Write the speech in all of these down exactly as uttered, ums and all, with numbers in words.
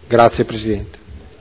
Grazie Presidente.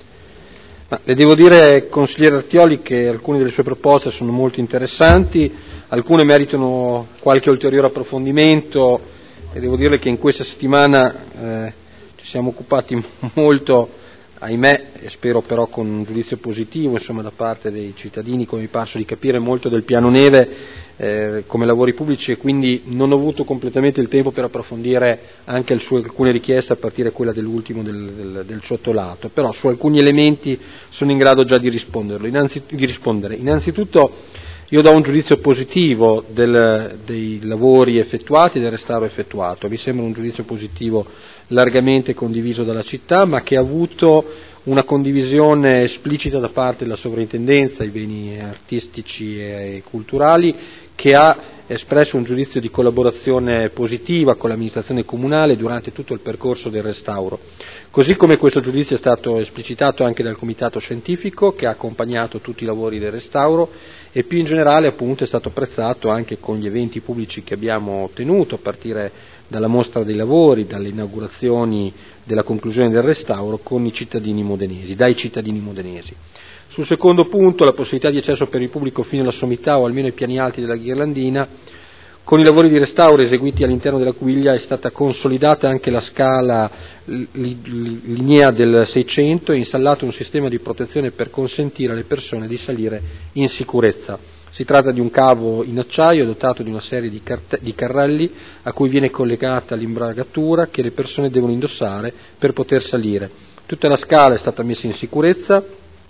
Ma le devo dire, consigliere Artioli, che alcune delle sue proposte sono molto interessanti, alcune meritano qualche ulteriore approfondimento e devo dirle che in questa settimana eh, ci siamo occupati molto, ahimè, e spero però con un giudizio positivo, insomma, da parte dei cittadini, come mi pare di capire, molto del piano neve eh, come lavori pubblici, e quindi non ho avuto completamente il tempo per approfondire anche il suo, alcune richieste, a partire da quella dell'ultimo del, del, del sottolato, però su alcuni elementi sono in grado già di risponderlo. Innanzi, di rispondere. Innanzitutto io do un giudizio positivo del, dei lavori effettuati e del restauro effettuato, mi sembra un giudizio positivo largamente condiviso dalla città, ma che ha avuto una condivisione esplicita da parte della sovrintendenza ai beni artistici e culturali, che ha espresso un giudizio di collaborazione positiva con l'amministrazione comunale durante tutto il percorso del restauro. Così come questo giudizio è stato esplicitato anche dal comitato scientifico che ha accompagnato tutti i lavori del restauro, e più in generale appunto è stato apprezzato anche con gli eventi pubblici che abbiamo tenuto, a partire dalla mostra dei lavori, dalle inaugurazioni della conclusione del restauro con i cittadini modenesi, dai cittadini modenesi. Sul secondo punto, la possibilità di accesso per il pubblico fino alla sommità o almeno ai piani alti della ghirlandina, con i lavori di restauro eseguiti all'interno della Quiglia è stata consolidata anche la scala lignea del Seicento e installato un sistema di protezione per consentire alle persone di salire in sicurezza. Si tratta di un cavo in acciaio dotato di una serie di, carte- di carrelli a cui viene collegata l'imbragatura che le persone devono indossare per poter salire. Tutta la scala è stata messa in sicurezza,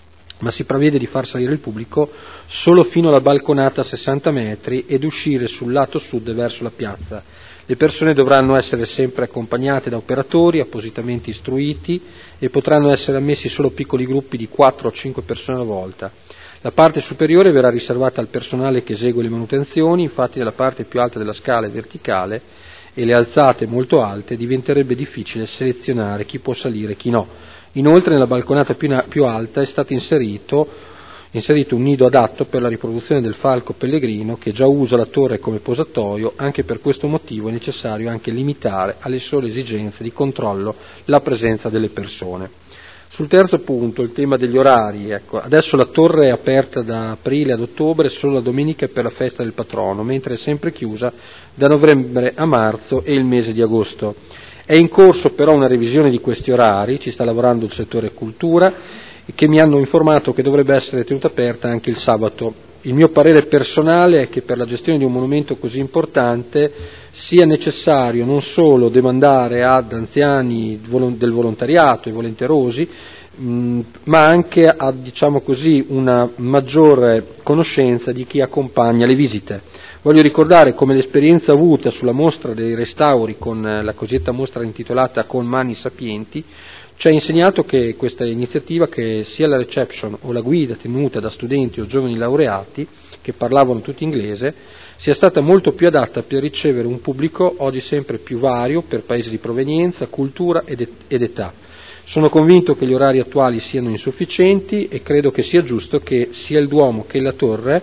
ma si prevede di far salire il pubblico solo fino alla balconata a sessanta metri ed uscire sul lato sud verso la piazza. Le persone dovranno essere sempre accompagnate da operatori appositamente istruiti e potranno essere ammessi solo piccoli gruppi di quattro o cinque persone alla volta. La parte superiore verrà riservata al personale che esegue le manutenzioni, infatti nella parte più alta della scala è verticale e le alzate molto alte diventerebbe difficile selezionare chi può salire e chi no. Inoltre nella balconata più, na- più alta è stato inserito, inserito un nido adatto per la riproduzione del falco pellegrino che già usa la torre come posatoio. Anche per questo motivo è necessario anche limitare alle sole esigenze di controllo la presenza delle persone. Sul terzo punto, il tema degli orari, ecco, adesso la torre è aperta da aprile ad ottobre solo la domenica per la festa del patrono, mentre è sempre chiusa da novembre a marzo e il mese di agosto. È in corso però una revisione di questi orari, ci sta lavorando il settore cultura, che mi hanno informato che dovrebbe essere tenuta aperta anche il sabato. Il mio parere personale è che per la gestione di un monumento così importante sia necessario non solo demandare ad anziani del volontariato e volenterosi, mh, ma anche a, diciamo così, una maggiore conoscenza di chi accompagna le visite. Voglio ricordare come l'esperienza avuta sulla mostra dei restauri con la cosiddetta mostra intitolata Con mani sapienti ci ha insegnato che questa iniziativa, che sia la reception o la guida tenuta da studenti o giovani laureati che parlavano tutti inglese, sia stata molto più adatta per ricevere un pubblico oggi sempre più vario per paese di provenienza, cultura ed, et- ed età. Sono convinto che gli orari attuali siano insufficienti e credo che sia giusto che sia il Duomo che la Torre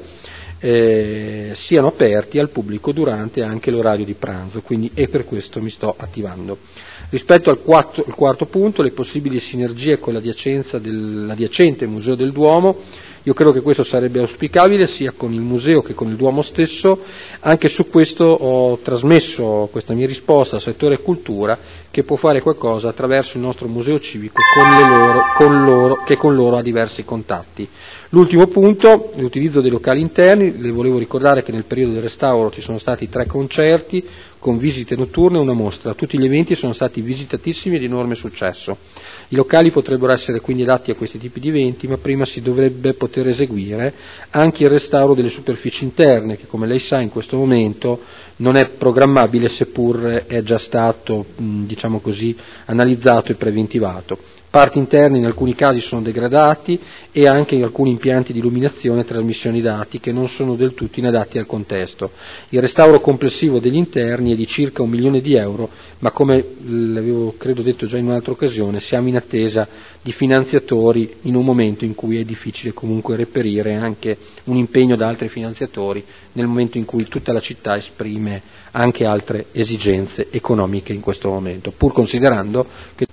eh, siano aperti al pubblico durante anche l'orario di pranzo, quindi e per questo mi sto attivando. Rispetto al quarto, al quarto punto, le possibili sinergie con l'adiacenza del, l'adiacente Museo del Duomo, io credo che questo sarebbe auspicabile sia con il museo che con il Duomo stesso. Anche su questo ho trasmesso questa mia risposta al settore cultura, che può fare qualcosa attraverso il nostro museo civico con le loro, con loro, che con loro ha diversi contatti. L'ultimo punto, l'utilizzo dei locali interni. Le volevo ricordare che nel periodo del restauro ci sono stati tre concerti con visite notturne e una mostra. Tutti gli eventi sono stati visitatissimi e di enorme successo. I locali potrebbero essere quindi adatti a questi tipi di eventi, ma prima si dovrebbe poter eseguire anche il restauro delle superfici interne, che come lei sa in questo momento non è programmabile, seppur è già stato, diciamo così, analizzato e preventivato. Parti interne in alcuni casi sono degradati e anche in alcuni impianti di illuminazione e trasmissione dati che non sono del tutto inadatti al contesto. Il restauro complessivo degli interni è di circa un milione di euro, ma come l'avevo credo detto già in un'altra occasione, siamo in attesa di finanziatori in un momento in cui è difficile comunque reperire anche un impegno da altri finanziatori nel momento in cui tutta la città esprime anche altre esigenze economiche in questo momento, pur considerando che